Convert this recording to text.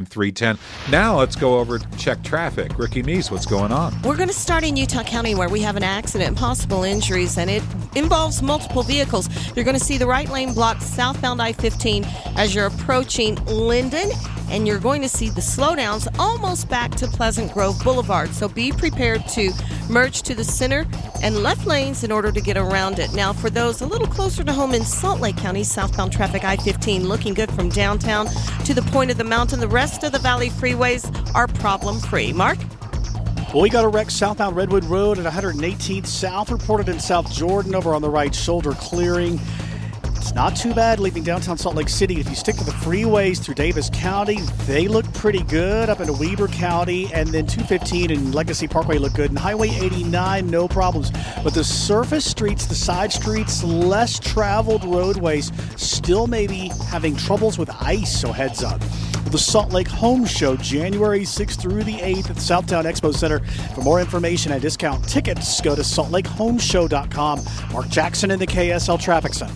310. Now let's go over to check traffic. Ricky Meese, what's going on? We're going to start in Utah County where we have an accident, possible injuries, and it involves multiple vehicles. You're going to see the right lane blocked southbound I-15 as you're approaching Linden, and you're going to see the slowdowns almost back to Pleasant Grove Boulevard. So be prepared to merge to the center and left lanes in order to get around it. Now, for those a little closer to home in Salt Lake County, southbound traffic I-15 looking good from downtown to the point of the mountain. The rest of the valley freeways are problem-free. Mark? Well, we got a wreck southbound Redwood Road at 118th South, reported in South Jordan over on the right shoulder clearing. It's not too bad leaving downtown Salt Lake City. If you stick to the freeways through Davis County, they look pretty good up into Weber County, and then 215 and Legacy Parkway look good. And Highway 89, no problems. But the surface streets, the side streets, less traveled roadways still may be having troubles with ice, so heads up. The Salt Lake Home Show, January 6th through the 8th at the Southtown Expo Center. For more information and discount tickets, go to saltlakehomeshow.com. Mark Jackson in the KSL Traffic Center.